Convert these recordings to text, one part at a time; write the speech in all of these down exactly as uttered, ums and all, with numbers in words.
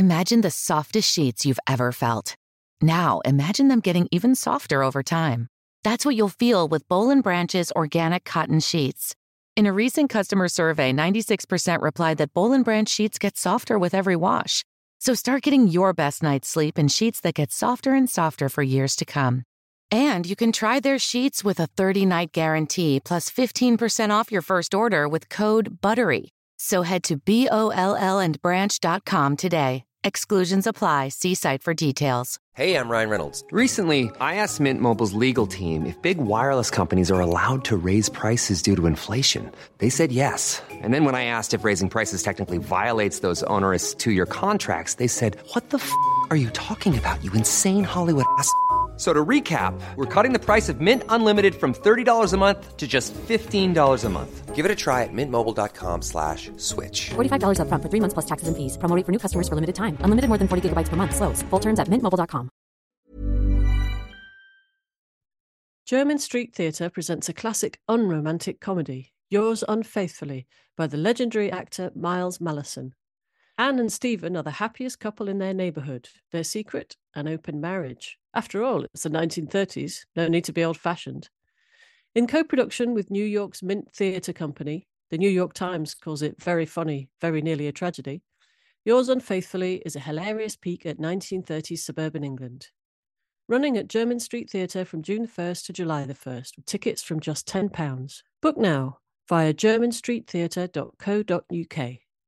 Imagine the softest sheets you've ever felt. Now, imagine them getting even softer over time. That's what you'll feel with Boll and Branch's organic cotton sheets. In a recent customer survey, ninety-six percent replied that Boll and Branch sheets get softer with every wash. So start getting your best night's sleep in sheets that get softer and softer for years to come. And you can try their sheets with a thirty-night guarantee plus fifteen percent off your first order with code BUTTERY. So head to B O L L and branch dot com today. Exclusions apply. See site for details. Hey, I'm Ryan Reynolds. Recently, I asked Mint Mobile's legal team if big wireless companies are allowed to raise prices due to inflation. They said yes. And then when I asked if raising prices technically violates those onerous two-year contracts, they said, what the f*** are you talking about, you insane Hollywood ass f- So to recap, we're cutting the price of Mint Unlimited from thirty dollars a month to just fifteen dollars a month. Give it a try at mintmobile.com slash switch. forty-five dollars up front for three months plus taxes and fees. Promo rate for new customers for limited time. Unlimited more than forty gigabytes per month. Slows full terms at mint mobile dot com. Jermyn Street Theatre presents a classic unromantic comedy, Yours Unfaithfully, by the legendary actor Miles Malleson. Anne and Stephen are the happiest couple in their neighbourhood. Their secret, an open marriage. After all, it's the nineteen thirties. No need to be old-fashioned. In co-production with New York's Mint Theatre Company, the New York Times calls it very funny, very nearly a tragedy, Yours Unfaithfully is a hilarious peek at nineteen thirties suburban England. Running at Jermyn Street Theatre from June first to July the first, with tickets from just ten pounds. Book now via jermyn street theatre dot co dot uk.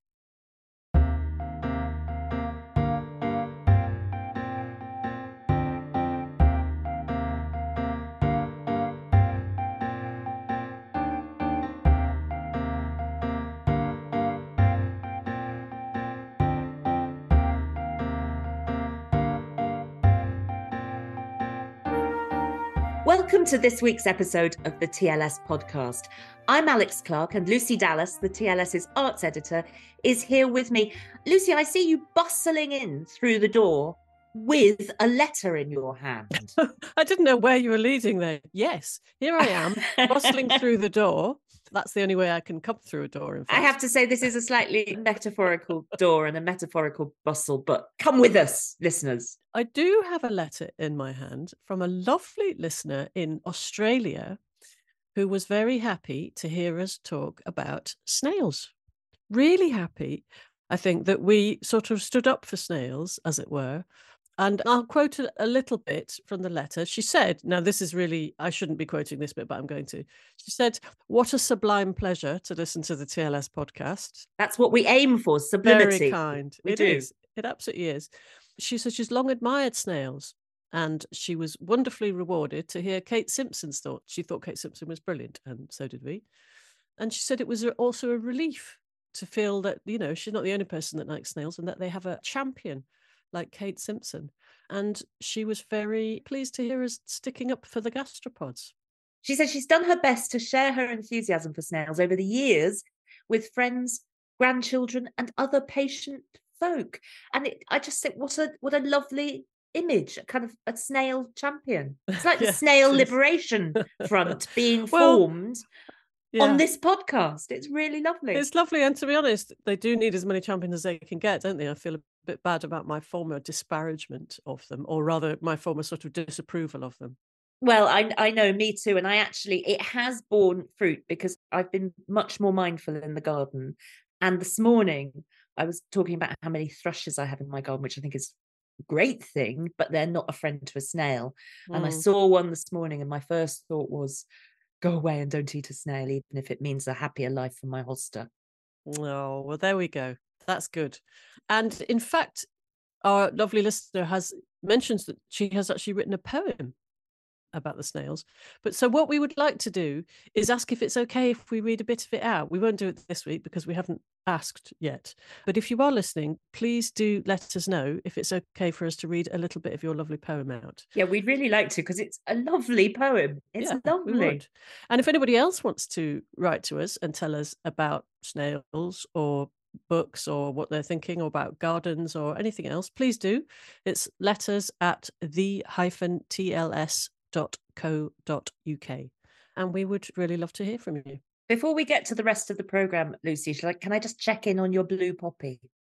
Welcome to this week's episode of the T L S podcast. I'm Alex Clark, and Lucy Dallas, the TLS's arts editor, is here with me. Lucy, I see you bustling in through the door with a letter in your hand. I didn't know where you were leading there. Yes, here I am, bustling through the door. That's the only way I can come through a door, in fact. I have to say this is a slightly metaphorical door and a metaphorical bustle, but come with us, listeners. I do have a letter in my hand from a lovely listener in Australia who was very happy to hear us talk about snails. Really happy, I think, that we sort of stood up for snails, as it were. And I'll quote a, a little bit from the letter. She said, now this is really, I shouldn't be quoting this bit, but I'm going to. She said, what a sublime pleasure to listen to the T L S podcast. That's what we aim for, sublimity. Very kind. We it do. is. It absolutely is. She said she's long admired snails, and she was wonderfully rewarded to hear Kate Simpson's thoughts. She thought Kate Simpson was brilliant, and so did we. And she said it was also a relief to feel that, you know, she's not the only person that likes snails and that they have a champion like Kate Simpson. And she was very pleased to hear us sticking up for the gastropods. She said she's done her best to share her enthusiasm for snails over the years with friends, grandchildren, and other patient folk. And it, I just think, what a what a lovely image, a kind of a snail champion. It's like the Yeah, Snail it is. Liberation Front being Well, formed Yeah. on this podcast. It's really lovely. It's lovely. And to be honest, they do need as many champions as they can get, don't they? I feel a bit bad about my former disparagement of them, or rather my former sort of disapproval of them. Well, I, I know, me too. And I actually, it has borne fruit because I've been much more mindful in the garden. And this morning, I was talking about how many thrushes I have in my garden, which I think is a great thing, but they're not a friend to a snail. Mm. And I saw one this morning, and my first thought was, go away and don't eat a snail, even if it means a happier life for my hoster. Oh, well, there we go. That's good. And in fact, our lovely listener has mentions that she has actually written a poem about the snails. But so what we would like to do is ask if it's okay if we read a bit of it out. We won't do it this week because we haven't asked yet. But if you are listening, please do let us know if it's okay for us to read a little bit of your lovely poem out. Yeah, we'd really like to, because it's a lovely poem. It's yeah, lovely. We would. And if anybody else wants to write to us and tell us about snails or books or what they're thinking, or about gardens or anything else, please do. It's letters at the hyphen T L S dot co dot uk, and we would really love to hear from you. Before we get to the rest of the programme, Lucy, shall I, can I just check in on your blue poppy?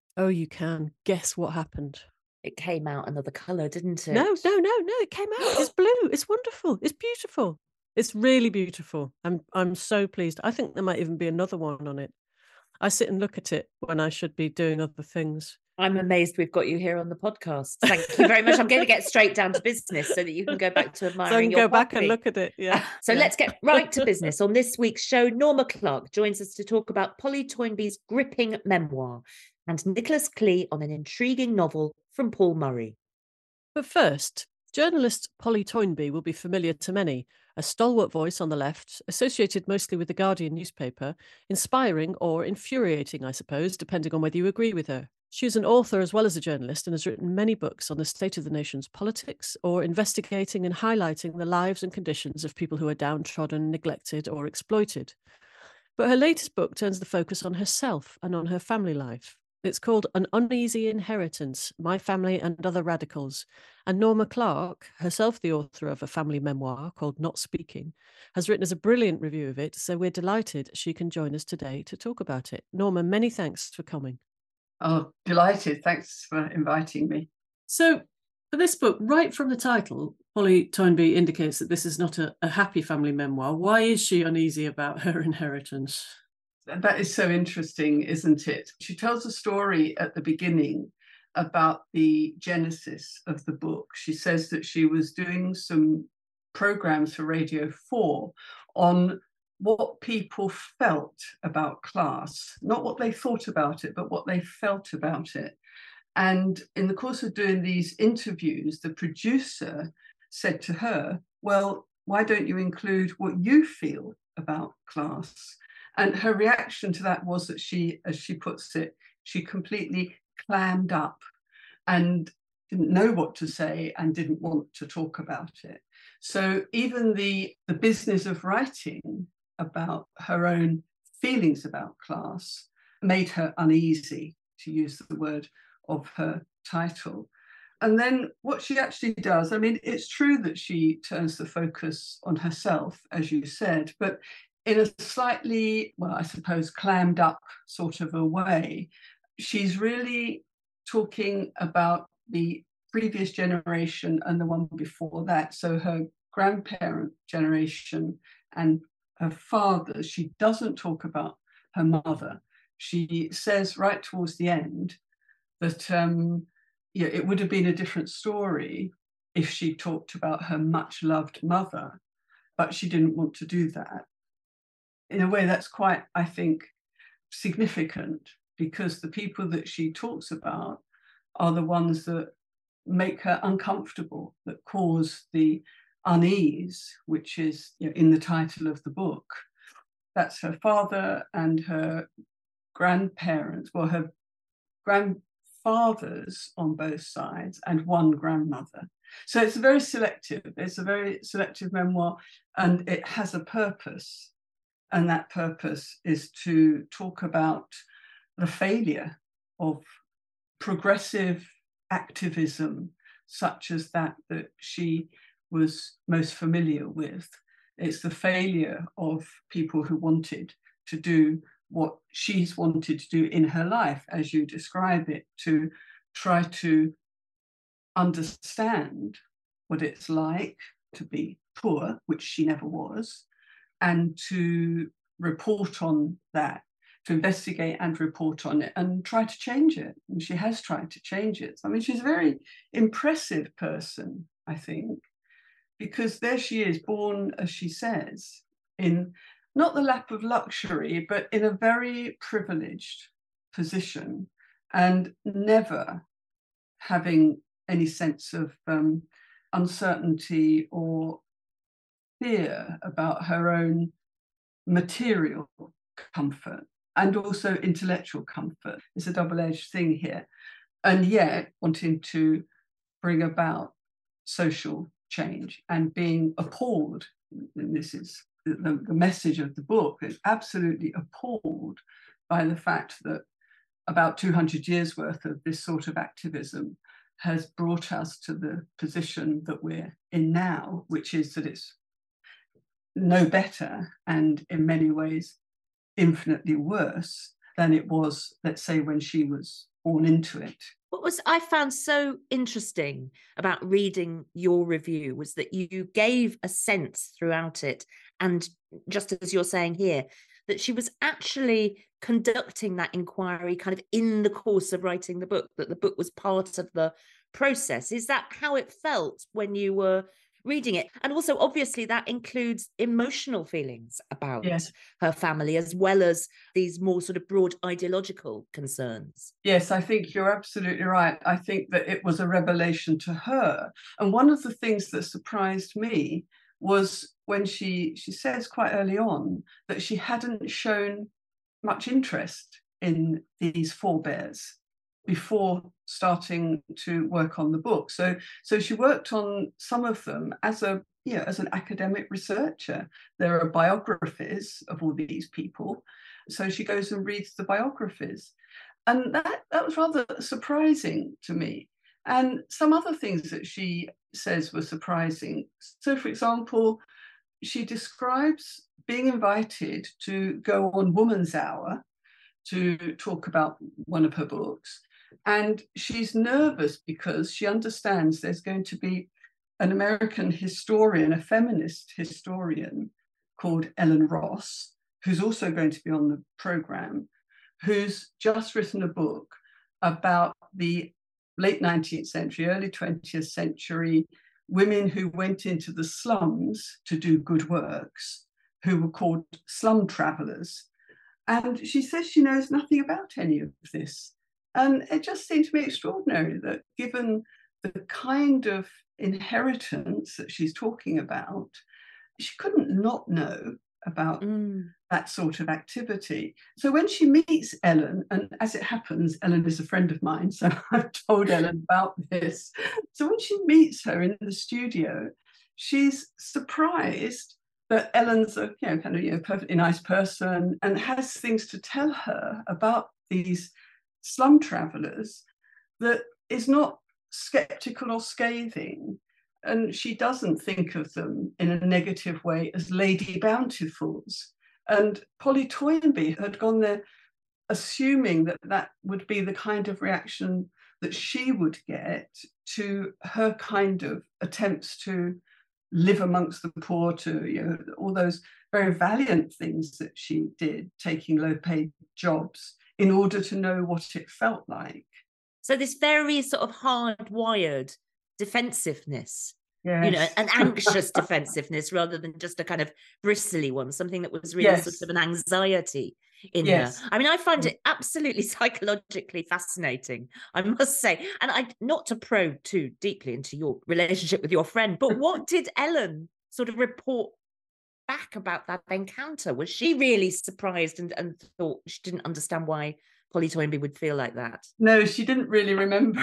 Oh, you can. Guess what happened? It came out another colour, didn't it? No, no, no, no. It came out. It's blue. It's wonderful. It's beautiful. It's really beautiful. I'm I'm so pleased. I think there might even be another one on it. I sit and look at it when I should be doing other things. I'm amazed we've got you here on the podcast. Thank you very much. I'm going to get straight down to business so that you can go back to admiring So I can your go back copy. and look at it. Yeah. So yeah. let's get right to business. On this week's show, Norma Clark joins us to talk about Polly Toynbee's gripping memoir and Nicholas Clee on an intriguing novel from Paul Murray. But first, journalist Polly Toynbee will be familiar to many, a stalwart voice on the left, associated mostly with the Guardian newspaper, inspiring or infuriating, I suppose, depending on whether you agree with her. She is an author as well as a journalist and has written many books on the state of the nation's politics or investigating and highlighting the lives and conditions of people who are downtrodden, neglected, or exploited. But her latest book turns the focus on herself and on her family life. It's called An Uneasy Inheritance, My Family and Other Radicals. And Norma Clark, herself the author of a family memoir called Not Speaking, has written us a brilliant review of it, so we're delighted she can join us today to talk about it. Norma, many thanks for coming. Oh, delighted. Thanks for inviting me. So, for this book, right from the title, Polly Toynbee indicates that this is not a, a happy family memoir. Why is she uneasy about her inheritance? That is so interesting, isn't it? She tells a story at the beginning about the genesis of the book. She says that she was doing some programs for Radio four on what people felt about class, not what they thought about it, but what they felt about it. And in the course of doing these interviews, the producer said to her, well, why don't you include what you feel about class? And her reaction to that was that she, as she puts it, she completely clammed up and didn't know what to say and didn't want to talk about it. So even the, the business of writing about her own feelings about class made her uneasy, to use the word of her title. And then what she actually does, I mean, it's true that she turns the focus on herself, as you said, but in a slightly, well, I suppose, clammed up sort of a way, she's really talking about the previous generation and the one before that. So her grandparent generation and her father. She doesn't talk about her mother. She says right towards the end that um, yeah, it would have been a different story if she talked about her much loved mother, but she didn't want to do that. In a way, that's quite, I think, significant, because the people that she talks about are the ones that make her uncomfortable, that cause the unease, which is, you know, in the title of the book. That's her father and her grandparents, well, her grandfathers on both sides and one grandmother. So it's very selective. It's a very selective memoir, and it has a purpose. And that purpose is to talk about the failure of progressive activism, such as that that she was most familiar with. It's the failure of people who wanted to do what she's wanted to do in her life, as you describe it, to try to understand what it's like to be poor, which she never was, and to report on that, to investigate and report on it and try to change it. And she has tried to change it. I mean, she's a very impressive person, I think, because there she is, born, as she says, in not the lap of luxury, but in a very privileged position, and never having any sense of um, uncertainty or fear about her own material comfort and also intellectual comfort. It's a double-edged thing here. And yet wanting to bring about social change and being appalled, and this is the, the message of the book, is absolutely appalled by the fact that about two hundred years worth of this sort of activism has brought us to the position that we're in now, which is that it's no better and in many ways infinitely worse than it was, let's say, when she was born into it. What was I found so interesting about reading your review was that you gave a sense throughout it, and just as you're saying here, that she was actually conducting that inquiry kind of in the course of writing the book, that the book was part of the process. Is that how it felt when you were reading it? And also, obviously, that includes emotional feelings about yes. her family, as well as these more sort of broad ideological concerns. Yes, I think you're absolutely right. I think that it was a revelation to her. And one of the things that surprised me was when she, she says quite early on that she hadn't shown much interest in these forebears before starting to work on the book. So, so she worked on some of them as a, you know, as an academic researcher. There are biographies of all these people. So she goes and reads the biographies. And that, that was rather surprising to me. And some other things that she says were surprising. So, for example, she describes being invited to go on Woman's Hour to talk about one of her books. And she's nervous because she understands there's going to be an American historian, a feminist historian called Ellen Ross, who's also going to be on the program, who's just written a book about the late nineteenth century, early twentieth century women who went into the slums to do good works, who were called slum travelers. And she says she knows nothing about any of this. And it just seemed to me extraordinary that, given the kind of inheritance that she's talking about, she couldn't not know about mm. that sort of activity. So when she meets Ellen, and as it happens, Ellen is a friend of mine, so I've told Ellen about this. So when she meets her in the studio, she's surprised that Ellen's a you know, kind of you know, perfectly nice person and has things to tell her about these slum travelers that is not skeptical or scathing. And she doesn't think of them in a negative way as Lady Bountifuls. And Polly Toynbee had gone there assuming that that would be the kind of reaction that she would get to her kind of attempts to live amongst the poor, to you know, all those very valiant things that she did, taking low-paid jobs in order to know what it felt like. So this very sort of hardwired defensiveness, yes. you know, an anxious defensiveness rather than just a kind of bristly one, something that was really yes. sort of an anxiety in yes. her. I mean, I find it absolutely psychologically fascinating, I must say. And I, not to probe too deeply into your relationship with your friend, but what did Ellen sort of report back about that encounter? Was she really surprised and, and thought she didn't understand why Polly Toynbee would feel like that? No, she didn't really remember.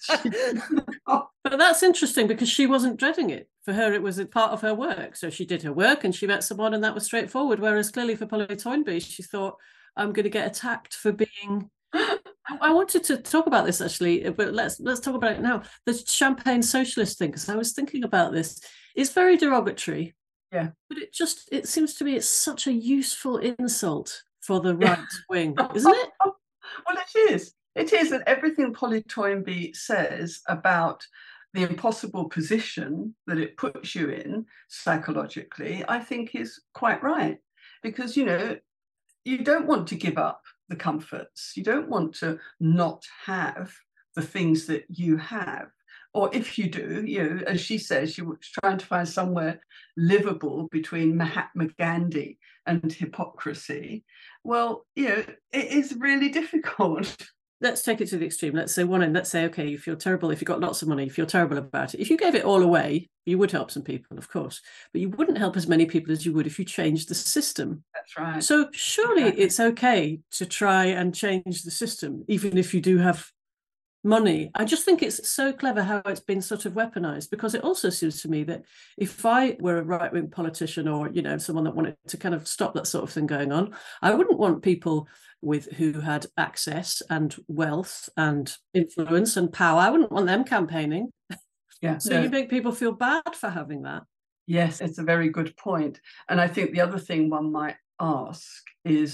But that's interesting because she wasn't dreading it. For her, it was a part of her work. So she did her work and she met someone and that was straightforward. Whereas clearly for Polly Toynbee, she thought, I'm going to get attacked for being... I wanted to talk about this actually, but let's let's talk about it now. The champagne socialist thing, because I was thinking about this, is very derogatory. Yeah. But it just, it seems to me it's such a useful insult for the right wing, isn't it? Well, it is. It is. And everything Polly Toynbee says about the impossible position that it puts you in psychologically, I think is quite right. Because, you know, you don't want to give up the comforts. You don't want to not have the things that you have. Or if you do, you know, as she says, she was trying to find somewhere livable between Mahatma Gandhi and hypocrisy. Well, you know, it is really difficult. Let's take it to the extreme. Let's say one end, let's say, okay, you feel terrible if you've got lots of money, you feel terrible about it. If you gave it all away, you would help some people, of course, but you wouldn't help as many people as you would if you changed the system. That's right. So surely exactly. It's okay to try and change the system, even if you do have money. I just think it's so clever how it's been sort of weaponized, because it also seems to me that if I were a right-wing politician or, you know, someone that wanted to kind of stop that sort of thing going on, I wouldn't want people with who had access and wealth and influence and power. I wouldn't want them campaigning. Yeah. So no. You make people feel bad for having that. Yes, it's a very good point. And I think the other thing one might ask is,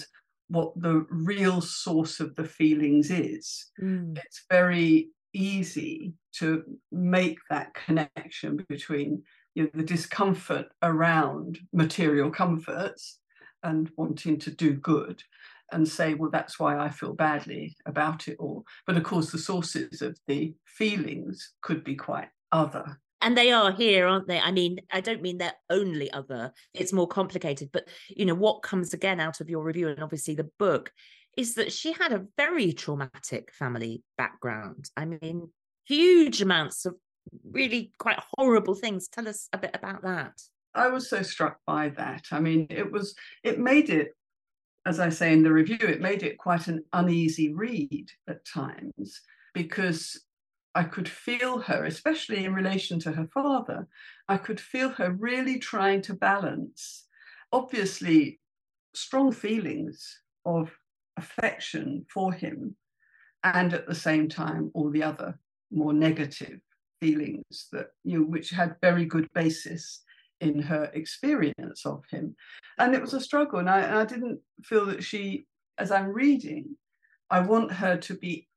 what the real source of the feelings is. Mm. It's very easy to make that connection between, you know, the discomfort around material comforts and wanting to do good and say, well, that's why I feel badly about it all. But of course, the sources of the feelings could be quite other. And they are here, aren't they? I mean, I don't mean they're only other. It's more complicated. But, you know, what comes again out of your review and obviously the book is that she had a very traumatic family background. I mean, huge amounts of really quite horrible things. Tell us a bit about that. I was so struck by that. I mean, it was, it made it, as I say in the review, it made it quite an uneasy read at times, because I could feel her, especially in relation to her father, I could feel her really trying to balance, obviously, strong feelings of affection for him, and at the same time, all the other more negative feelings that, you know, which had very good basis in her experience of him. And it was a struggle. And I, and I didn't feel that she, as I'm reading, I want her to be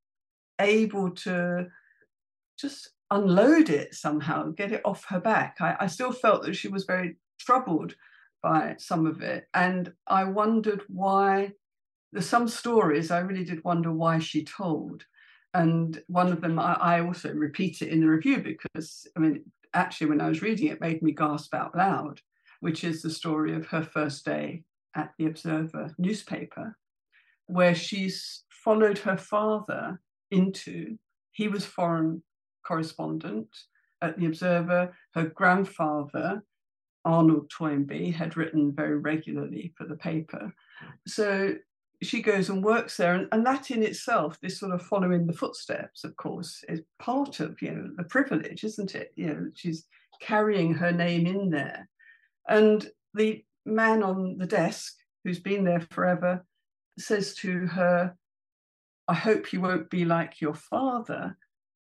able to just unload it somehow, get it off her back. I, I still felt that she was very troubled by some of it. And I wondered why, there's some stories I really did wonder why she told. And one of them, I, I also repeat it in the review because, I mean, actually, when I was reading it, it made me gasp out loud, which is the story of her first day at the Observer newspaper, where she's followed her father into, he was foreign correspondent at the Observer. Her grandfather, Arnold Toynbee, had written very regularly for the paper. So she goes and works there, and, and that in itself, this sort of following the footsteps, of course, is part of, you know, the privilege, isn't it? You know, she's carrying her name in there. And the man on the desk, who's been there forever, says to her, I hope you won't be like your father,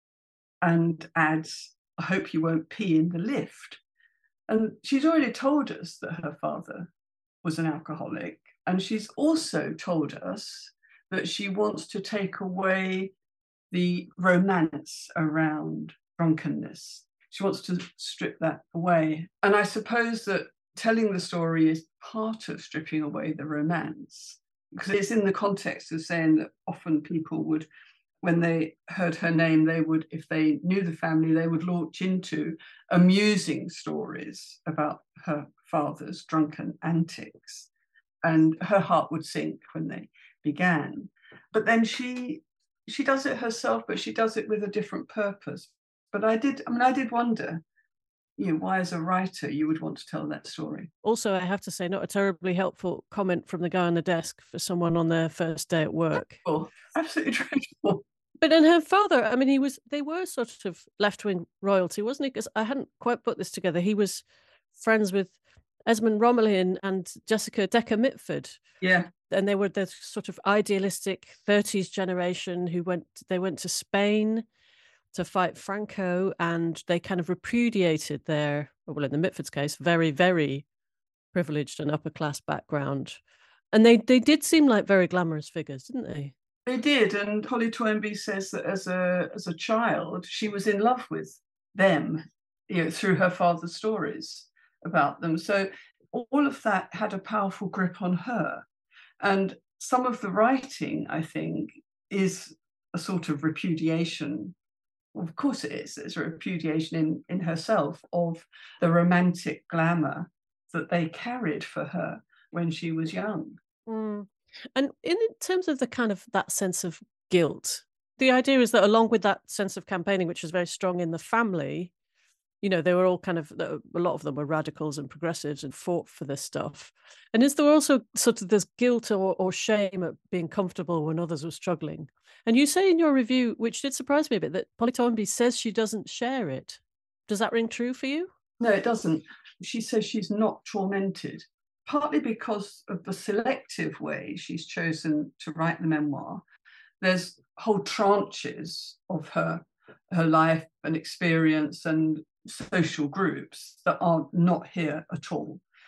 and adds, I hope you won't pee in the lift. And she's already told us that her father was an alcoholic. And she's also told us that she wants to take away the romance around drunkenness. She wants to strip that away. And I suppose that telling the story is part of stripping away the romance, because it's in the context of saying that often people would, when they heard her name, they would, if they knew the family, they would launch into amusing stories about her father's drunken antics. And her heart would sink when they began. But then she she does it herself, but she does it with a different purpose. But I did, I mean, I did wonder, you know, why as a writer you would want to tell that story. Also, I have to say, not a terribly helpful comment from the guy on the desk for someone on their first day at work. Oh, absolutely dreadful. But then her father, I mean, he was, they were sort of left-wing royalty, wasn't he? Because I hadn't quite put this together. He was friends with Esmond Romilly and Jessica Decker-Mitford. Yeah. And they were the sort of idealistic thirties generation who went, they went to Spain to fight Franco, and they kind of repudiated their, well, in the Mitford's case, very, very privileged and upper class background. And they, they did seem like very glamorous figures, didn't they? They did. And Holly Toynbee says that as a as a child, she was in love with them, you know, through her father's stories about them. So all of that had a powerful grip on her. And some of the writing, I think, is a sort of repudiation. Well, of course it is. It's a repudiation in, in herself of the romantic glamour that they carried for her when she was young. Mm. And in terms of the kind of that sense of guilt, the idea is that along with that sense of campaigning, which was very strong in the family, you know, they were all kind of, a lot of them were radicals and progressives and fought for this stuff. And is there also sort of this guilt or, or shame at being comfortable when others were struggling? And you say in your review, which did surprise me a bit, that Polly Toynbee says she doesn't share it. Does that ring true for you? No, it doesn't. She says she's not tormented, partly because of the selective way she's chosen to write the memoir. There's whole tranches of her, her life and experience and social groups that are not here at all.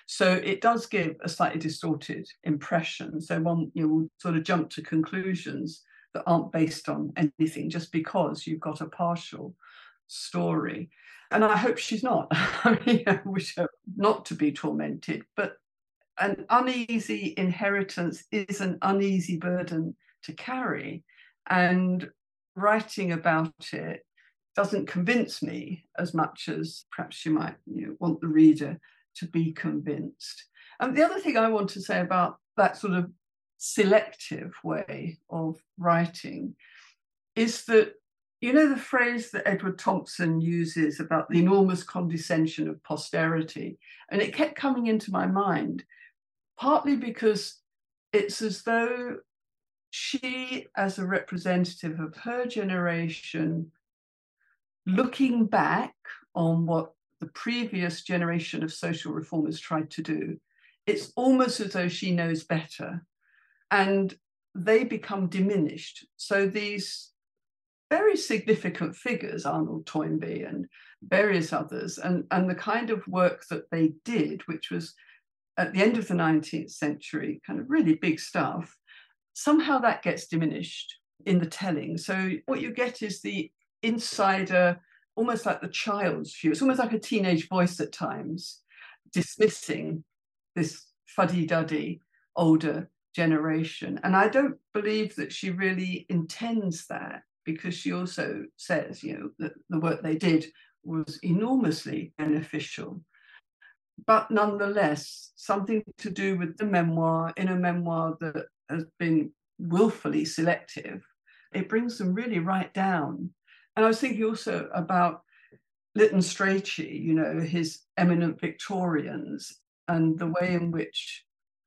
So it does give a slightly distorted impression. So one, you will sort of jump to conclusions that aren't based on anything just because you've got a partial story. And I hope she's not. I mean, I wish her not to be tormented, but an uneasy inheritance is an uneasy burden to carry. And writing about it doesn't convince me as much as perhaps you might you know, want the reader to be convinced. And the other thing I want to say about that sort of selective way of writing is that, you know, the phrase that Edward Thompson uses about the enormous condescension of posterity, and it kept coming into my mind, partly because it's as though she, as a representative of her generation, looking back on what the previous generation of social reformers tried to do, it's almost as though she knows better. And they become diminished. So these very significant figures, Arnold Toynbee and various others, and, and the kind of work that they did, which was at the end of the nineteenth century, kind of really big stuff, somehow that gets diminished in the telling. So what you get is the insider, almost like the child's view. It's almost like a teenage voice at times, dismissing this fuddy-duddy older generation. And I don't believe that she really intends that, because she also says, you know, that the work they did was enormously beneficial. But nonetheless, something to do with the memoir, in a memoir that has been willfully selective, it brings them really right down. And I was thinking also about Lytton Strachey, you know, his Eminent Victorians, and the way in which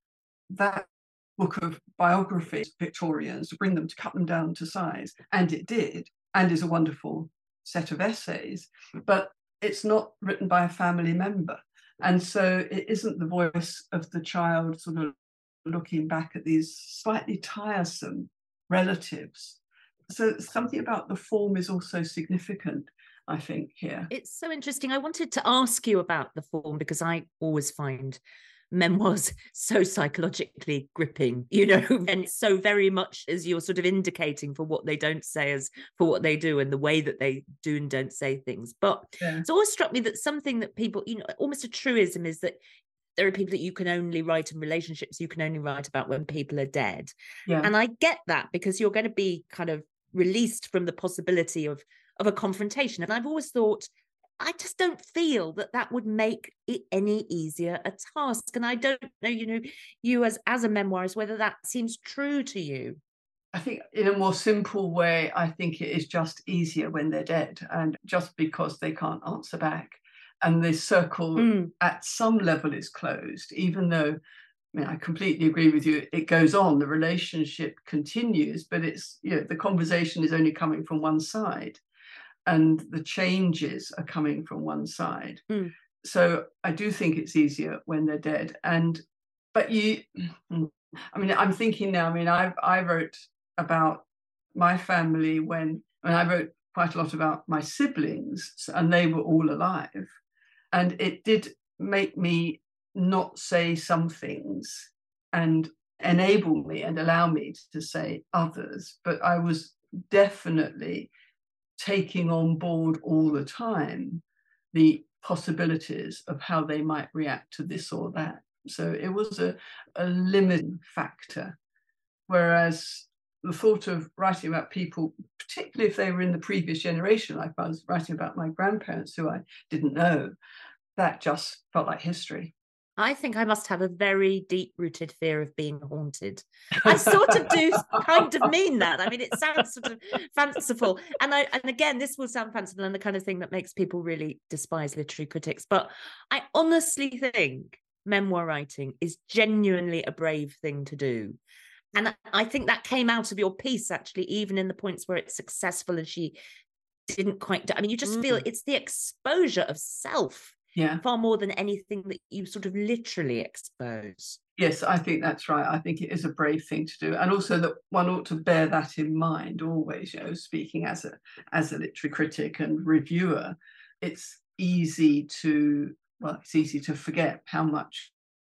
that book of biographies of Victorians, to bring them, to cut them down to size, and it did, and is a wonderful set of essays, but it's not written by a family member. And so it isn't the voice of the child sort of looking back at these slightly tiresome relatives. So something about the form is also significant, I think, here. It's so interesting. I wanted to ask you about the form, because I always find memoirs so psychologically gripping, you know, and so very much as you're sort of indicating for what they don't say as for what they do, and the way that they do and don't say things. But yeah. It's always struck me that something that people, you know, almost a truism is that there are people that you can only write in relationships, you can only write about when people are dead. Yeah. And I get that, because you're going to be kind of released from the possibility of, of a confrontation. And I've always thought, I just don't feel that that would make it any easier a task. And I don't know, you know, you as, as a memoirist, whether that seems true to you. I think in a more simple way, I think it is just easier when they're dead, and just because they can't answer back. And the circle mm. at some level is closed, even though, I mean, I completely agree with you. It goes on, the relationship continues, but it's, you know, the conversation is only coming from one side, and the changes are coming from one side. Mm. So I do think it's easier when they're dead. And, but you, I mean, I'm thinking now, I mean, I I wrote about my family when, when I wrote quite a lot about my siblings, and they were all alive. And it did make me not say some things and enable me and allow me to say others. But I was definitely taking on board all the time the possibilities of how they might react to this or that. So it was a, a limiting factor. Whereas the thought of writing about people, particularly if they were in the previous generation, like I was writing about my grandparents who I didn't know, that just felt like history. I think I must have a very deep-rooted fear of being haunted. I sort of do kind of mean that. I mean, it sounds sort of fanciful. And I, and again, this will sound fanciful and the kind of thing that makes people really despise literary critics. But I honestly think memoir writing is genuinely a brave thing to do. And I think that came out of your piece, actually, even in the points where it's successful and she didn't quite do. I mean, you just mm. feel it's the exposure of self. Yeah. Far more than anything that you sort of literally expose. Yes, I think that's right. I think it is a brave thing to do. And also that one ought to bear that in mind always, you know, speaking as a as a literary critic and reviewer, it's easy to, well, it's easy to forget how much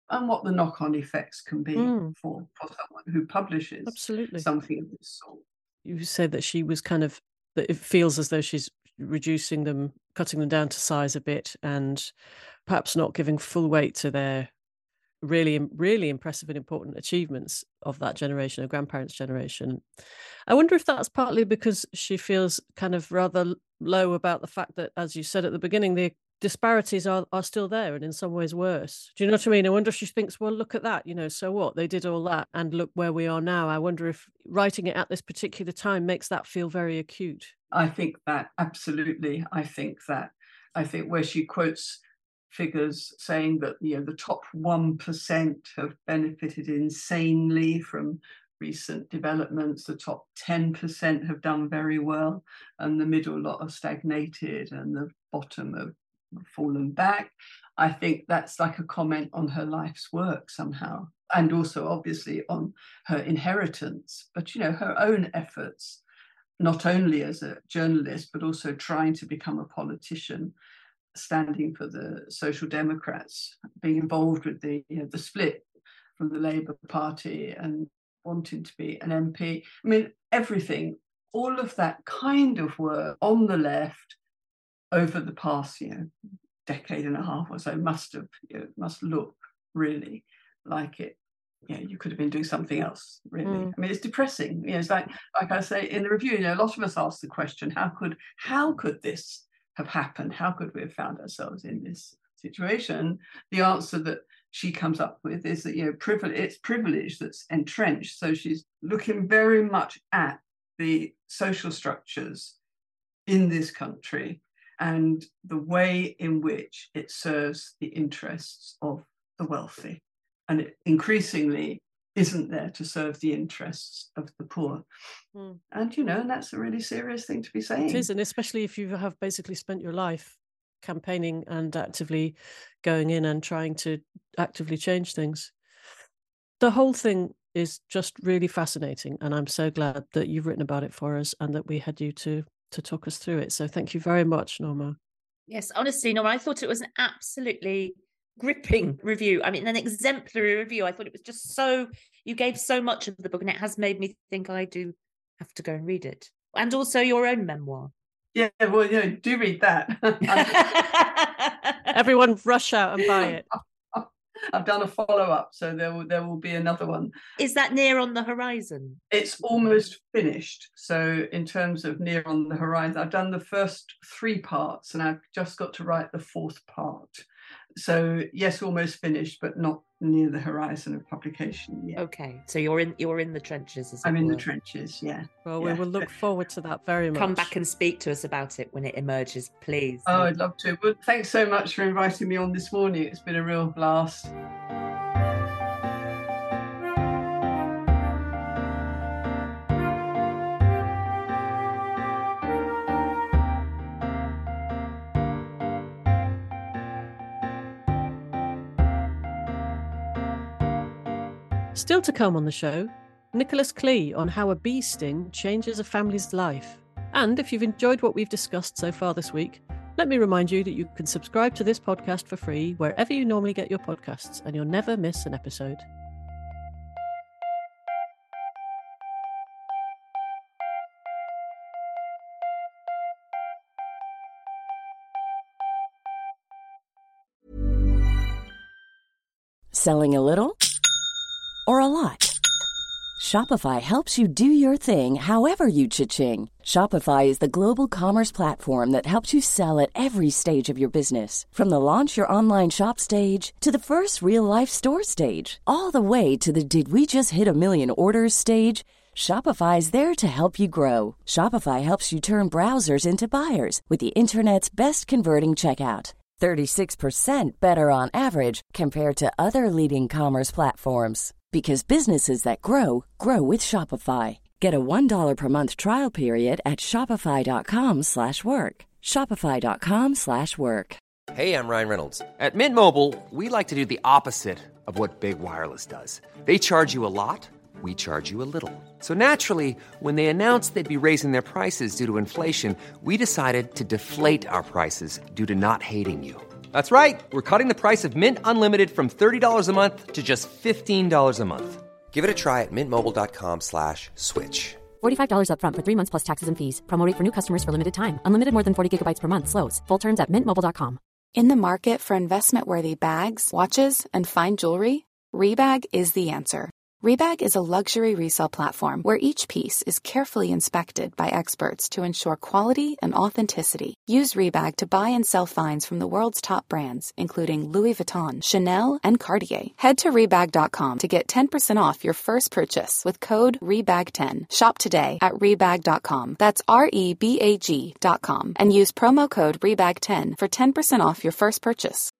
and what the knock-on effects can be Mm. for, for someone who publishes Absolutely. something of this sort. You said that she was kind of, that it feels as though she's reducing them, cutting them down to size a bit, and perhaps not giving full weight to their really, really impressive and important achievements of that generation, her grandparents' generation. I wonder if that's partly because she feels kind of rather low about the fact that, as you said at the beginning, the disparities are, are still there and in some ways worse. Do you know what I mean? I wonder if she thinks, well, look at that, you know, so what? They did all that and look where we are now. I wonder if writing it at this particular time makes that feel very acute. I think that, absolutely. I think that. I think where she quotes figures saying that, you know, the top one percent have benefited insanely from recent developments, the top ten percent have done very well, and the middle lot have stagnated, and the bottom have fallen back. I think that's like a comment on her life's work somehow, and also obviously on her inheritance, but, you know, her own efforts, not only as a journalist, but also trying to become a politician, standing for the Social Democrats, being involved with the, you know, the split from the Labour Party and wanting to be an M P. I mean, everything, all of that kind of work on the left over the past, you know, decade and a half or so must have, you know, must look really like it. Yeah, you could have been doing something else, really. Mm. I mean, it's depressing. You know, it's like, like I say in the review, you know, a lot of us ask the question, how could, how could this have happened? How could we have found ourselves in this situation? The answer that she comes up with is that, you know, privilege, it's privilege that's entrenched. So she's looking very much at the social structures in this country and the way in which it serves the interests of the wealthy. And it increasingly isn't there to serve the interests of the poor. Mm. And, you know, and that's a really serious thing to be saying. It is, and especially if you have basically spent your life campaigning and actively going in and trying to actively change things. The whole thing is just really fascinating, and I'm so glad that you've written about it for us and that we had you to to talk us through it. So thank you very much, Norma. Yes, honestly, Norma, I thought it was an absolutely gripping review. I mean, an exemplary review. I thought it was just so, you gave so much of the book, and it has made me think I do have to go and read it. And also your own memoir. Yeah, well, yeah, do read that. Everyone rush out and buy it. I've done a follow-up, so there will there will be another one. Is that near on the horizon? It's almost finished. So in terms of near on the horizon, I've done the first three parts and I've just got to write the fourth part. So yes, almost finished, but not near the horizon of publication yet. Okay, so you're in you're in the trenches. As I'm it in were. the trenches, yeah. Well, yeah. we will look forward to that very much. Come back and speak to us about it when it emerges, please. Oh, I'd love to. Well, thanks so much for inviting me on this morning. It's been a real blast. Still to come on the show, Nicholas Clee on how a bee sting changes a family's life. And if you've enjoyed what we've discussed so far this week, let me remind you that you can subscribe to this podcast for free wherever you normally get your podcasts, and you'll never miss an episode. Selling a little or a lot? Shopify helps you do your thing however you cha-ching. Shopify is the global commerce platform that helps you sell at every stage of your business. From the launch your online shop stage to the first real-life store stage, all the way to the did we just hit a million orders stage. Shopify is there to help you grow. Shopify helps you turn browsers into buyers with the internet's best converting checkout. thirty-six percent better on average compared to other leading commerce platforms. Because businesses that grow, grow with Shopify. Get a one dollar per month trial period at shopify.com slash work. Shopify.com slash work. Hey, I'm Ryan Reynolds. At Mint Mobile, we like to do the opposite of what Big Wireless does. They charge you a lot, we charge you a little. So naturally, when they announced they'd be raising their prices due to inflation, we decided to deflate our prices due to not hating you. That's right. We're cutting the price of Mint Unlimited from thirty dollars a month to just fifteen dollars a month. Give it a try at mintmobile.com slash switch. forty-five dollars up front for three months plus taxes and fees. Promo rate for new customers for limited time. Unlimited more than forty gigabytes per month slows. Full terms at mint mobile dot com. In the market for investment-worthy bags, watches, and fine jewelry, Rebag is the answer. Rebag is a luxury resale platform where each piece is carefully inspected by experts to ensure quality and authenticity. Use Rebag to buy and sell finds from the world's top brands, including Louis Vuitton, Chanel, and Cartier. Head to Rebag dot com to get ten percent off your first purchase with code R E B A G ten. Shop today at Rebag dot com. That's R E B A G dot com. And use promo code R E B A G ten for ten percent off your first purchase.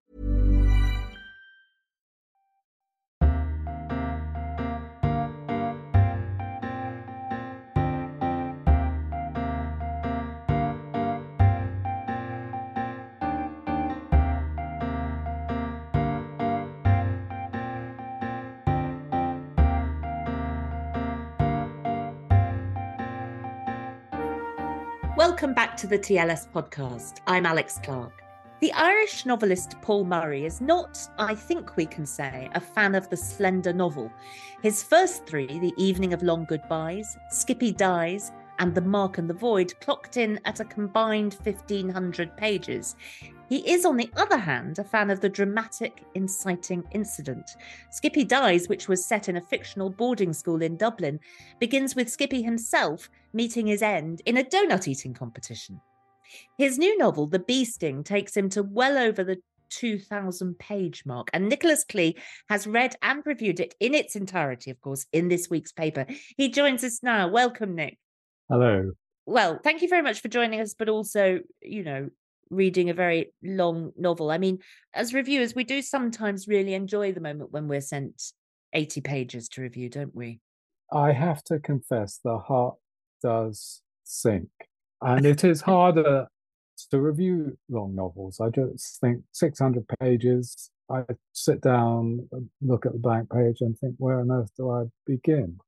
Welcome back to the T L S podcast. I'm Alex Clark. The Irish novelist Paul Murray is not, I think we can say, a fan of the slender novel. His first three, The Evening of Long Goodbyes, Skippy Dies, and The Mark and the Void, clocked in at a combined fifteen hundred pages. He is, on the other hand, a fan of the dramatic, inciting incident. Skippy Dies, which was set in a fictional boarding school in Dublin, begins with Skippy himself meeting his end in a donut-eating competition. His new novel, The Bee Sting, takes him to well over the two thousand page mark, and Nicholas Clee has read and reviewed it in its entirety, of course, in this week's paper. He joins us now. Welcome, Nick. Hello. Well, thank you very much for joining us, but also, you know, reading a very long novel. I mean, as reviewers, we do sometimes really enjoy the moment when we're sent eighty pages to review, don't we? I have to confess, the heart does sink. And it is harder to review long novels. I just think six hundred pages, I sit down, look at the blank page and think, where on earth do I begin?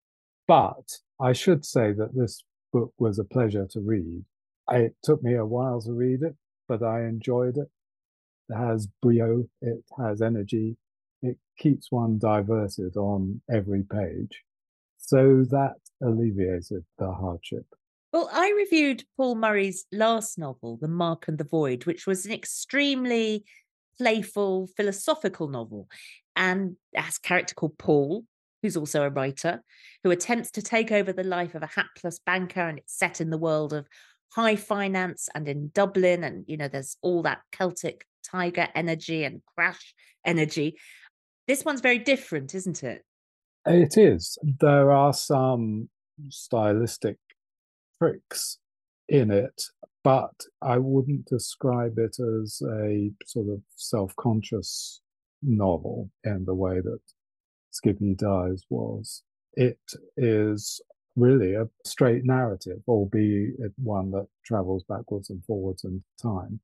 But I should say that this book was a pleasure to read. It took me a while to read it, but I enjoyed it. It has brio, it has energy, it keeps one diverted on every page. So that alleviated the hardship. Well, I reviewed Paul Murray's last novel, The Mark and the Void, which was an extremely playful, philosophical novel, and has a character called Paul, who's also a writer, who attempts to take over the life of a hapless banker, and it's set in the world of high finance and in Dublin, and, you know, there's all that Celtic tiger energy and crash energy. This one's very different, isn't it? It is. There are some stylistic tricks in it, but I wouldn't describe it as a sort of self-conscious novel in the way that Skippy Dies was. It is really a straight narrative, albeit one that travels backwards and forwards in time.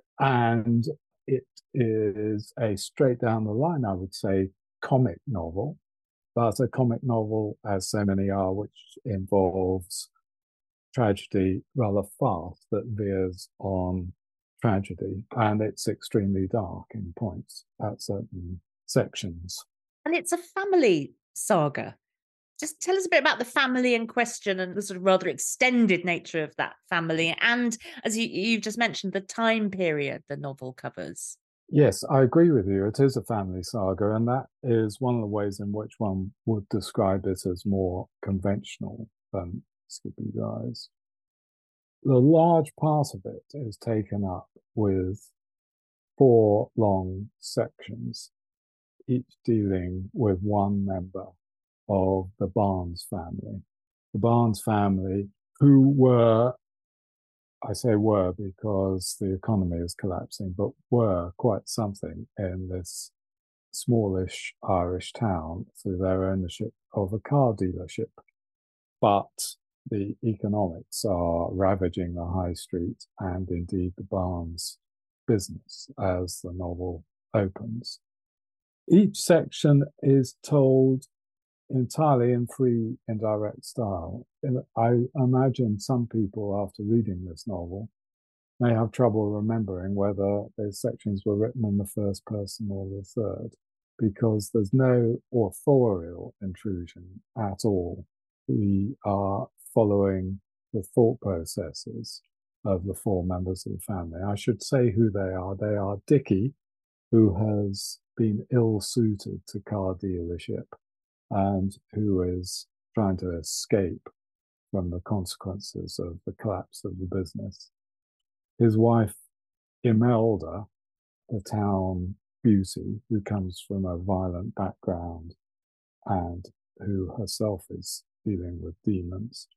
And it is a straight down the line, I would say, comic novel, but a comic novel, as so many are, which involves tragedy rather fast, that veers on tragedy. And it's extremely dark in points at certain sections. And it's a family saga. Just tell us a bit about the family in question and the sort of rather extended nature of that family. And as you, you've just mentioned, the time period the novel covers. Yes, I agree with you. It is a family saga, and that is one of the ways in which one would describe it as more conventional than Skippy Dies. The large part of it is taken up with four long sections, each dealing with one member of the Barnes family. The Barnes family, who were, I say were because the economy is collapsing, but were quite something in this smallish Irish town through their ownership of a car dealership. But the economics are ravaging the high street and indeed the Barnes business as the novel opens. Each section is told entirely in free, indirect style. And I imagine some people, after reading this novel, may have trouble remembering whether those sections were written in the first person or the third, because there's no authorial intrusion at all. We are following the thought processes of the four members of the family. I should say who they are. They are Dickie, who has been ill-suited to car dealership and who is trying to escape from the consequences of the collapse of the business. His wife, Imelda, the town beauty, who comes from a violent background and who herself is dealing with demons.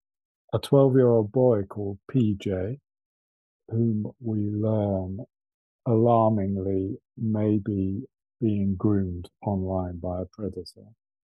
A twelve-year-old boy called P J, whom we learn alarmingly may be being groomed online by a predator.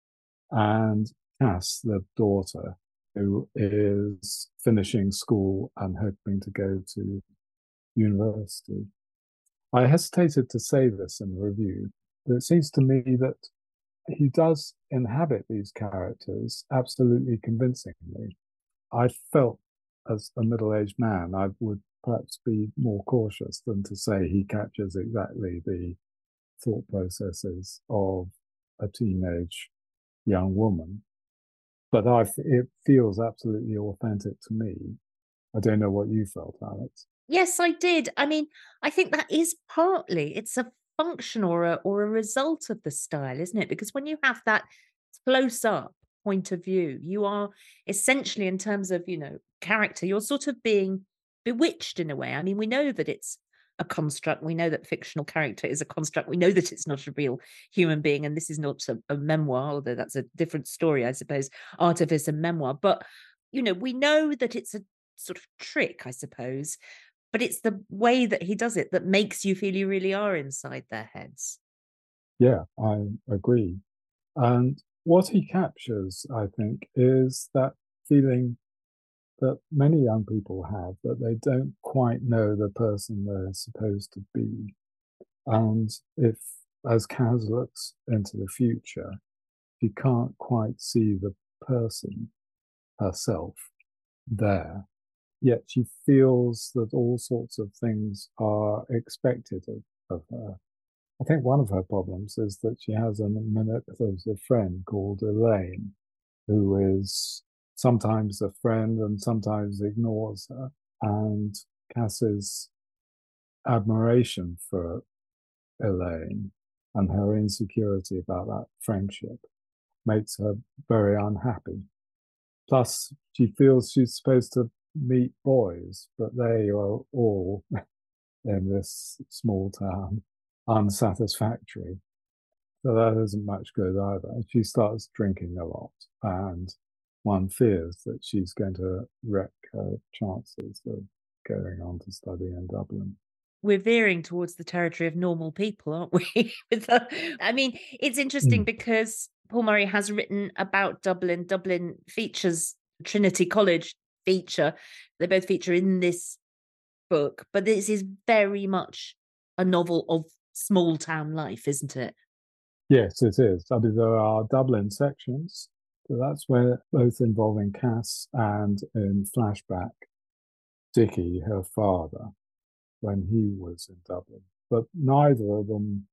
And Cass, the daughter, who is finishing school and hoping to go to university. I hesitated to say this in the review, but it seems to me that he does inhabit these characters absolutely convincingly. I felt, as a middle-aged man, I would perhaps be more cautious than to say he captures exactly the thought processes of a teenage young woman. But I, it feels absolutely authentic to me. I don't know what you felt, Alex. Yes, I did. I mean, I think that is partly, it's a function or a, or a result of the style, isn't it? Because when you have that close-up point of view, you are essentially, in terms of, you know, character, you're sort of being bewitched in a way. I mean, we know that it's a construct. We know that fictional character is a construct. We know that it's not a real human being, and this is not a, a memoir, although that's a different story, I suppose, artifice and memoir. But, you know, we know that it's a sort of trick, I suppose, but it's the way that he does it that makes you feel you really are inside their heads. Yeah, I agree. And what he captures, I think, is that feeling that many young people have, that they don't quite know the person they're supposed to be. And if, as Kaz looks into the future, she can't quite see the person herself there, yet she feels that all sorts of things are expected of, of her. I think one of her problems is that she has a manipulative friend called Elaine, who is sometimes a friend and sometimes ignores her. And Cass's admiration for Elaine and her insecurity about that friendship makes her very unhappy. Plus, she feels she's supposed to meet boys, but they are all in this small town unsatisfactory. So that isn't much good either. She starts drinking a lot, and one fears that she's going to wreck her chances of going on to study in Dublin. We're veering towards the territory of normal people, aren't we? With the, I mean, it's interesting mm. because Paul Murray has written about Dublin. Dublin features Trinity College feature. They both feature in this book, but this is very much a novel of small town life, isn't it? Yes, it is. I mean, there are Dublin sections, so that's where both involving Cass and in flashback, Dickie, her father, when he was in Dublin. But neither of them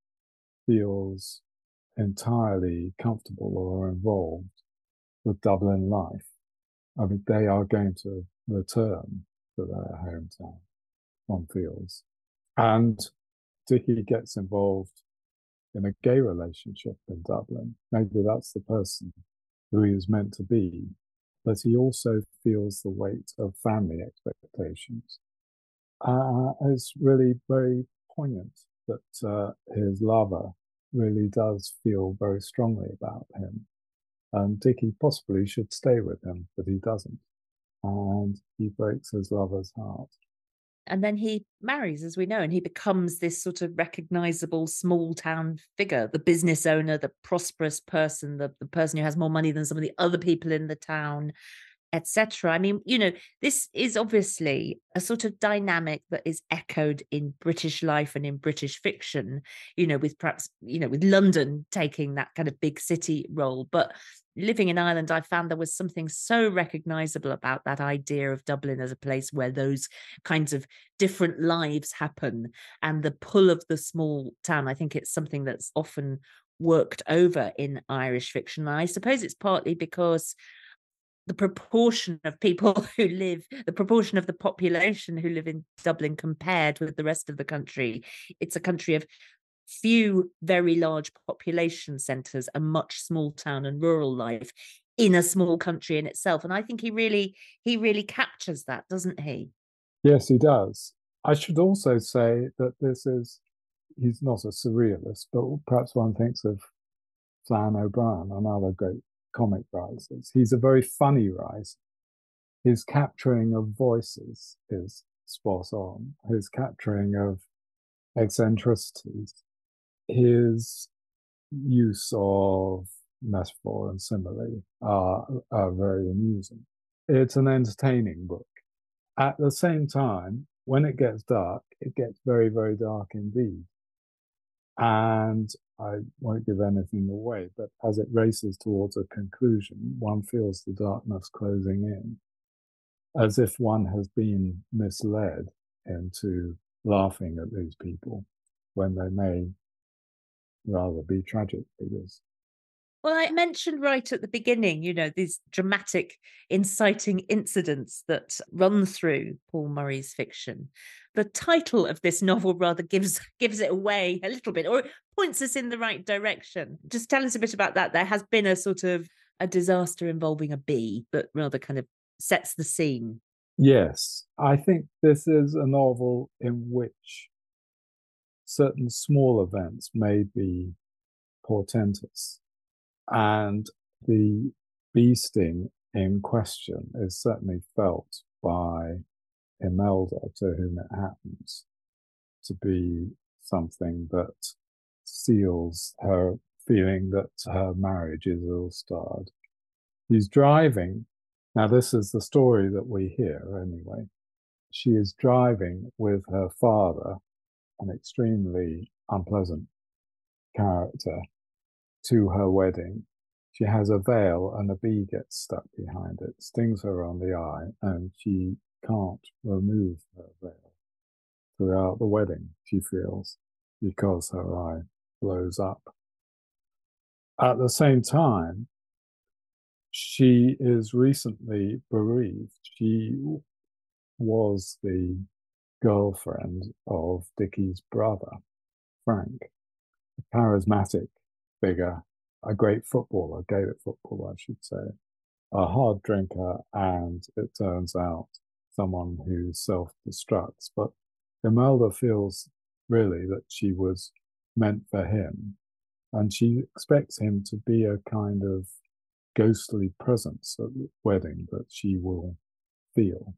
feels entirely comfortable or involved with Dublin life. I mean, they are going to return to their hometown, one feels. And Dickie gets involved in a gay relationship in Dublin. Maybe that's the person who he is meant to be, but he also feels the weight of family expectations. Uh, it's really very poignant that uh, his lover really does feel very strongly about him. And Dickie possibly should stay with him, but he doesn't. And he breaks his lover's heart. And then he marries, as we know, and he becomes this sort of recognizable small town figure, the business owner, the prosperous person, the, the person who has more money than some of the other people in the town. et cetera. I mean, you know, this is obviously a sort of dynamic that is echoed in British life and in British fiction, you know, with perhaps, you know, with London taking that kind of big city role. But living in Ireland, I found there was something so recognizable about that idea of Dublin as a place where those kinds of different lives happen and the pull of the small town. I think it's something that's often worked over in Irish fiction. And I suppose it's partly because the proportion of people who live, the proportion of the population who live in Dublin compared with the rest of the country, it's a country of few very large population centres, a much small town and rural life in a small country in itself. And I think he really, he really captures that, doesn't he? Yes, he does. I should also say that this is, he's not a surrealist, but perhaps one thinks of Flann O'Brien, another great comic writers. He's a very funny writer. His capturing of voices is spot on. His capturing of eccentricities, his use of metaphor and simile are, are very amusing. It's an entertaining book. At the same time, when it gets dark, it gets very, very dark indeed. And I won't give anything away, but as it races towards a conclusion, one feels the darkness closing in, as if one has been misled into laughing at these people when they may rather be tragic figures. Well, I mentioned right at the beginning, you know, these dramatic, inciting incidents that run through Paul Murray's fiction. The title of this novel rather gives gives it away a little bit, or points us in the right direction. Just tell us a bit about that. There has been a sort of a disaster involving a bee that rather kind of sets the scene. Yes, I think this is a novel in which certain small events may be portentous. And the bee sting in question is certainly felt by Imelda, to whom it happens, to be something that seals her feeling that her marriage is ill-starred. She's driving. Now, this is the story that we hear anyway. She is driving with her father, an extremely unpleasant character, to her wedding. She has a veil and a bee gets stuck behind it, stings her on the eye, and she can't remove her veil throughout the wedding, she feels, because her eye blows up. At the same time, she is recently bereaved. She was the girlfriend of Dickie's brother, Frank, a charismatic figure, a great footballer, Gaelic footballer, I should say, a hard drinker, and it turns out someone who self-destructs. But Imelda feels really that she was meant for him, and she expects him to be a kind of ghostly presence at the wedding that she will feel.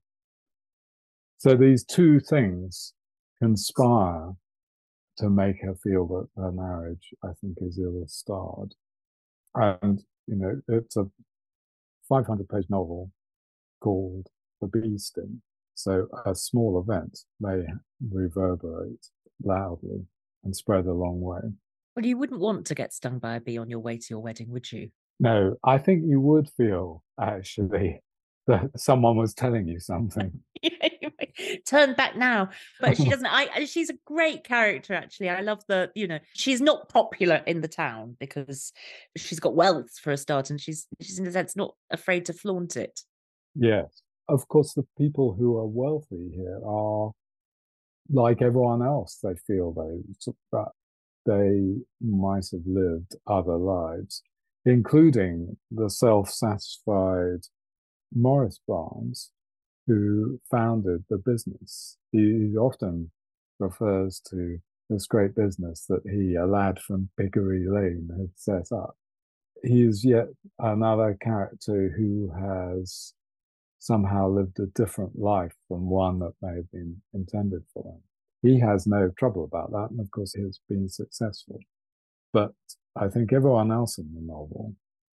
So these two things conspire to make her feel that her marriage, I think, is ill-starred. And, you know, it's a five hundred page novel called The Bee Sting. So a small event may reverberate loudly and spread a long way. Well, you wouldn't want to get stung by a bee on your way to your wedding, would you? No, I think you would feel, actually, that someone was telling you something. Turn back now. But she doesn't. I she's a great character, actually. I love the, you know, she's not popular in the town because she's got wealth for a start, and she's she's in a sense not afraid to flaunt it. Yes. Of course, the people who are wealthy here are like everyone else. They feel they that they might have lived other lives, including the self-satisfied Morris Barnes, who founded the business. He often refers to this great business that he, a lad from Piggery Lane, had set up. He is yet another character who has somehow lived a different life from one that may have been intended for him. He has no trouble about that, and of course he has been successful. But I think everyone else in the novel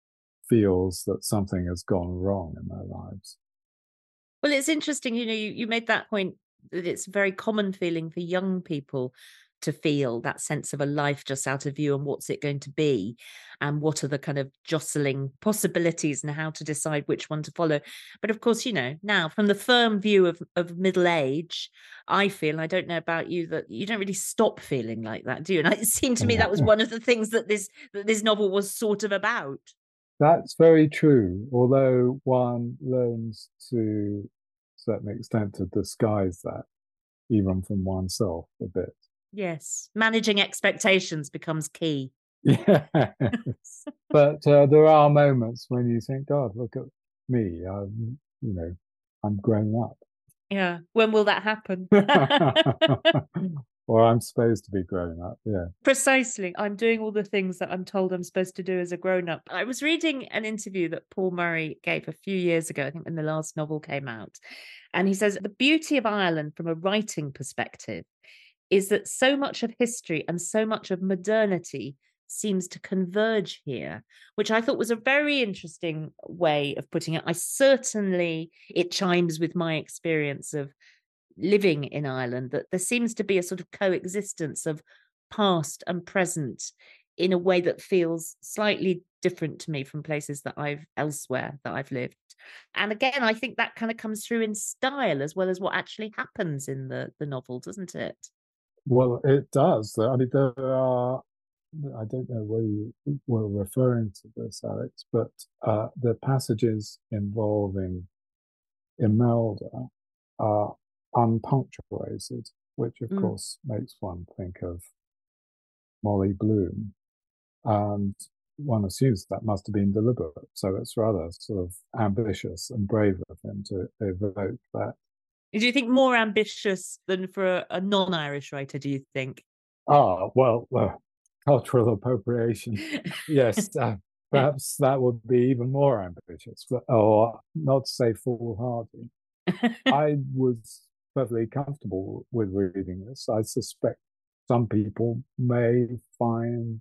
feels that something has gone wrong in their lives. Well, it's interesting, you know, you, you made that point that it's a very common feeling for young people to feel that sense of a life just out of view and what's it going to be and what are the kind of jostling possibilities and how to decide which one to follow. But of course, you know, now from the firm view of, of middle age, I feel, I don't know about you, that you don't really stop feeling like that, do you? And it seemed to me that was one of the things that this that this novel was sort of about. That's very true, although one learns to a certain extent to disguise that, even from oneself a bit. Yes, managing expectations becomes key. Yes, but uh, there are moments when you think, God, look at me, I'm, you know, I'm grown up. Yeah, when will that happen? Or I'm supposed to be grown up, yeah. Precisely. I'm doing all the things that I'm told I'm supposed to do as a grown-up. I was reading an interview that Paul Murray gave a few years ago, I think when the last novel came out. And he says, the beauty of Ireland from a writing perspective is that so much of history and so much of modernity seems to converge here, which I thought was a very interesting way of putting it. I certainly, it chimes with my experience of living in Ireland, that there seems to be a sort of coexistence of past and present in a way that feels slightly different to me from places that I've elsewhere that I've lived. And again, I think that kind of comes through in style as well as what actually happens in the, the novel, doesn't it? Well, it does. I mean, there are, I don't know whether you were referring to this, Alex, but uh, the passages involving Imelda are unpunctuated, which of mm. course makes one think of Molly Bloom. And one assumes that must have been deliberate. So it's rather sort of ambitious and brave of him to evoke that. Do you think more ambitious than for a, a non-Irish writer, do you think? Ah, well, uh, cultural appropriation. Yes, uh, perhaps that would be even more ambitious, or not to say foolhardy. I was perfectly comfortable with reading this. I suspect some people may find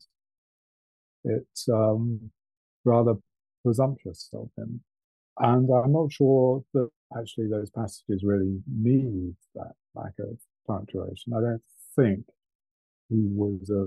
it um, rather presumptuous of him. And I'm not sure that actually those passages really need that lack of punctuation. I don't think he would have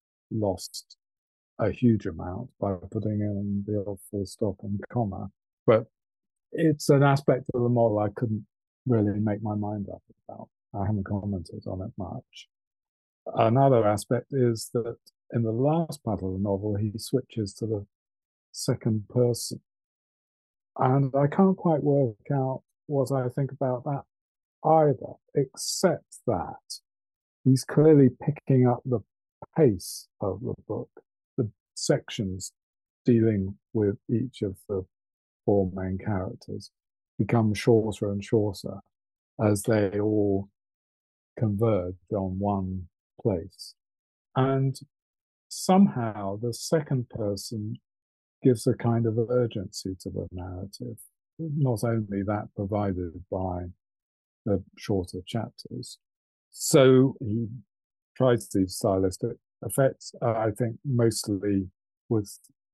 lost a huge amount by putting in the odd full stop and comma. But it's an aspect of the model I couldn't really make my mind up about. I haven't commented on it much. Another aspect is that in the last part of the novel, he switches to the second person. And I can't quite work out what I think about that either, except that he's clearly picking up the pace of the book, the sections dealing with each of the four main characters become shorter and shorter as they all converge on one place. And somehow the second person gives a kind of urgency to the narrative, not only that provided by the shorter chapters. So he tries these stylistic effects, uh, I think mostly with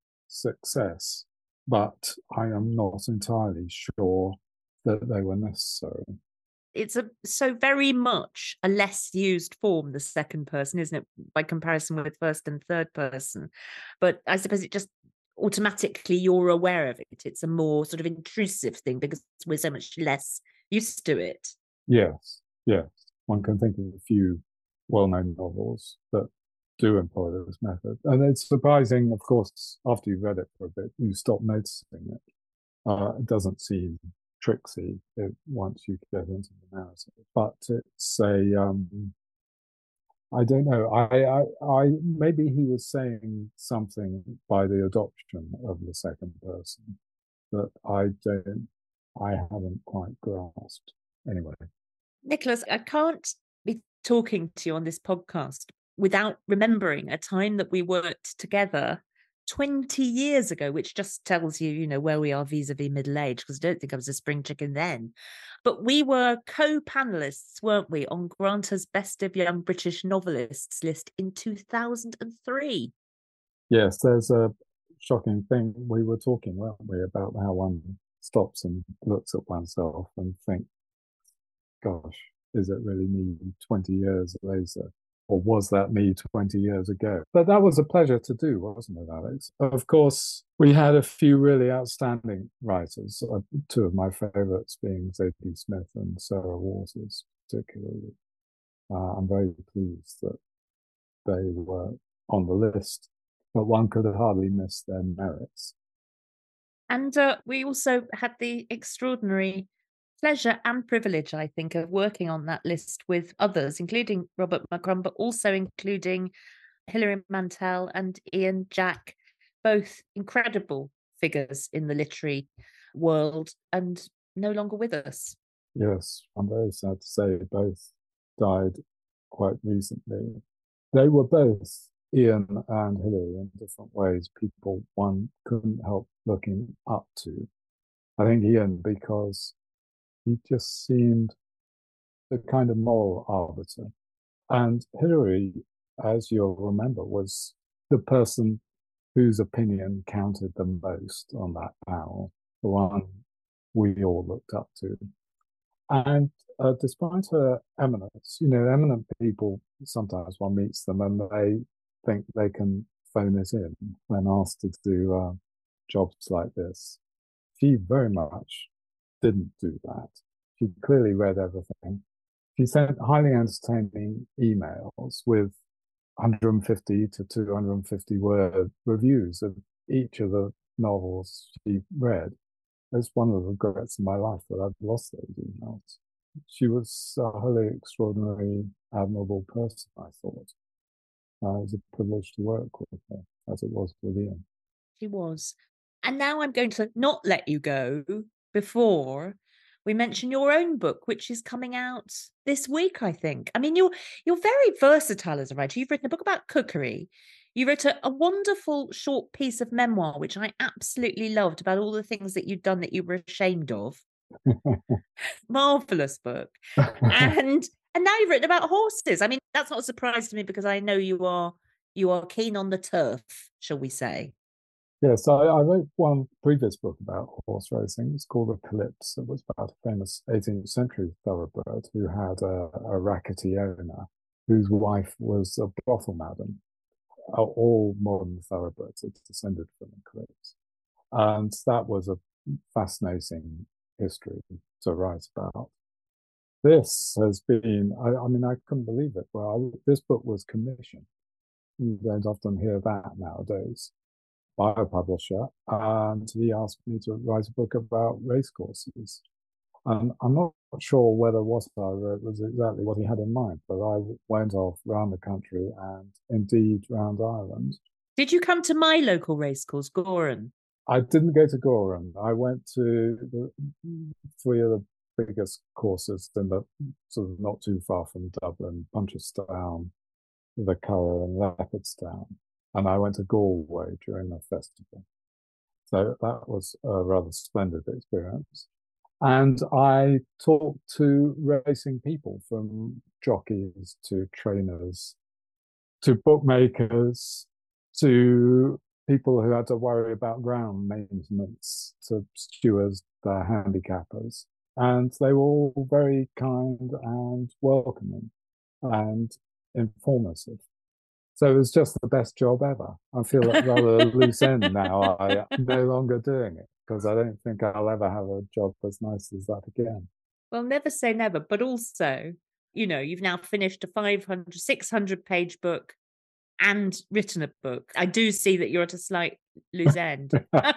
success, but I am not entirely sure that they were necessary. It's a so very much a less used form, the second person, isn't it, by comparison with first and third person? But I suppose it just automatically you're aware of it. It's a more sort of intrusive thing because we're so much less used to it. Yes, yes. One can think of a few well-known novels that do employ this method. And it's surprising, of course, after you've read it for a bit, you stop noticing it. Uh, it doesn't seem tricksy it, once you get into the narrative. But it's a, um, I don't know, I, I, I, maybe he was saying something by the adoption of the second person that I don't, I haven't quite grasped. Anyway. Nicholas, I can't be talking to you on this podcast without remembering a time that we worked together twenty years ago, which just tells you, you know, where we are vis-a-vis middle age, because I don't think I was a spring chicken then. But we were co-panelists, weren't we, on Granta's Best of Young British Novelists list in two thousand three. Yes, there's a shocking thing. We were talking, weren't we, about how one stops and looks at oneself and think, gosh, is it really me twenty years later? Or was that me twenty years ago? But that was a pleasure to do, wasn't it, Alex? Of course, we had a few really outstanding writers, uh, two of my favourites being Zadie Smith and Sarah Waters, particularly. Uh, I'm very pleased that they were on the list, but one could hardly miss their merits. And uh, we also had the extraordinary pleasure and privilege, I think, of working on that list with others, including Robert McCrum, but also including Hilary Mantel and Ian Jack, both incredible figures in the literary world and no longer with us. Yes, I'm very sad to say both died quite recently. They were both, Ian and Hilary, in different ways, people one couldn't help looking up to. I think Ian, because he just seemed the kind of moral arbiter. And Hilary, as you'll remember, was the person whose opinion counted the most on that panel, the one we all looked up to. And uh, despite her eminence, you know, eminent people, sometimes one meets them and they think they can phone it in when asked to do uh, jobs like this. She very much didn't do that. She clearly read everything. She sent highly entertaining emails with one hundred fifty to two hundred fifty word reviews of each of the novels she read. It's one of the regrets of my life that I've lost those emails. She was a wholly extraordinary, admirable person, I thought. Uh, it was a privilege to work with her, as it was with Ian. She was. And now I'm going to not let you go before we mention your own book, which is coming out this week, I think. I mean, you're you're very versatile as a writer. You've written a book about cookery. You wrote a, a wonderful short piece of memoir, which I absolutely loved, about all the things that you'd done that you were ashamed of. Marvelous book. And and now you've written about horses. I mean, that's not a surprise to me because I know you are you are keen on the turf, shall we say. Yes, I, I wrote one previous book about horse racing. It's called The Calypse. It was about a famous eighteenth century thoroughbred who had a, a rackety owner whose wife was a brothel madam. All modern thoroughbreds are descended from the Calypse. And that was a fascinating history to write about. This has been, I, I mean, I couldn't believe it. Well, I, this book was commissioned. You don't often hear that nowadays. By a publisher, and he asked me to write a book about racecourses. And I'm not sure whether what I wrote was exactly what he had in mind, but I went off around the country and indeed round Ireland. Did you come to my local racecourse, Gowran? I didn't go to Gowran. I went to the three of the biggest courses in the sort of not too far from Dublin, Punchestown, the Curragh and Leopardstown. And I went to Galway during the festival. So that was a rather splendid experience. And I talked to racing people, from jockeys to trainers, to bookmakers, to people who had to worry about ground maintenance, to stewards, the handicappers. And they were all very kind and welcoming and informative. So it was just the best job ever. I feel at rather loose end now. I'm no longer doing it because I don't think I'll ever have a job as nice as that again. Well, never say never. But also, you know, you've now finished a five hundred, six hundred page book and written a book. I do see that you're at a slight loose end.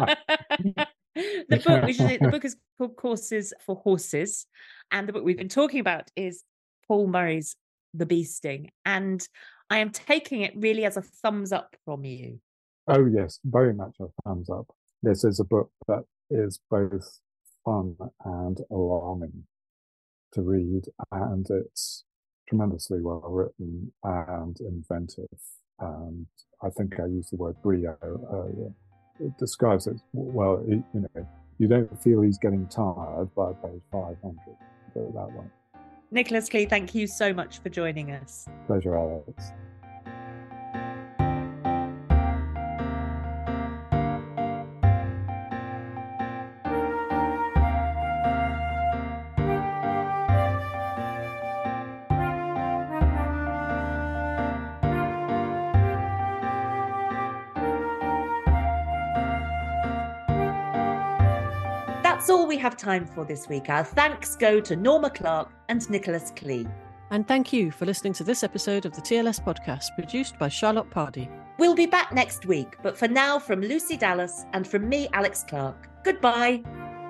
The book, which is the book is called Courses for Horses. And the book we've been talking about is Paul Murray's The Beasting. And I am taking it really as a thumbs up from you. Oh, yes, very much a thumbs up. This is a book that is both fun and alarming to read, and it's tremendously well written and inventive. And I think I used the word brio earlier. It describes it well. It, you know, you don't feel he's getting tired by page five hundred, put it that way. Nicholas Clee, thank you so much for joining us. Pleasure, Alex. That's all we have time for this week. Our thanks go to Norma Clark and Nicholas Klee. And thank you for listening to this episode of the T L S podcast, produced by Charlotte Pardy. We'll be back next week, but for now, from Lucy Dallas and from me, Alex Clark, goodbye.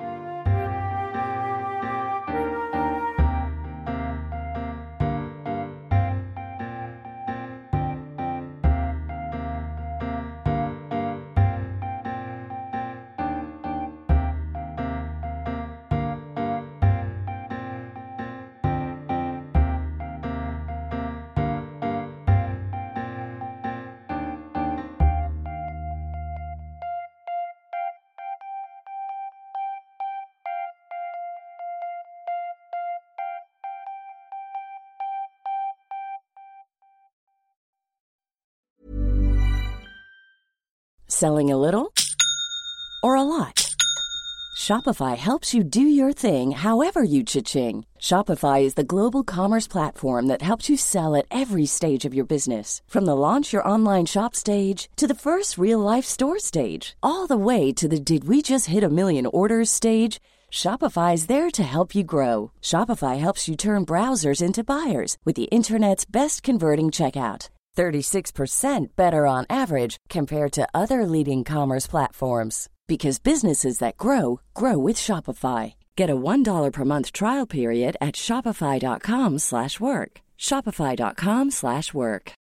Selling a little or a lot? Shopify helps you do your thing however you cha-ching. Shopify is the global commerce platform that helps you sell at every stage of your business. From the launch your online shop stage to the first real-life store stage, all the way to the did we just hit a million orders stage. Shopify is there to help you grow. Shopify helps you turn browsers into buyers with the internet's best converting checkout. thirty-six percent better on average compared to other leading commerce platforms. Because businesses that grow, grow with Shopify. Get a one dollar per month trial period at shopify.com slash work. Shopify.com slash work.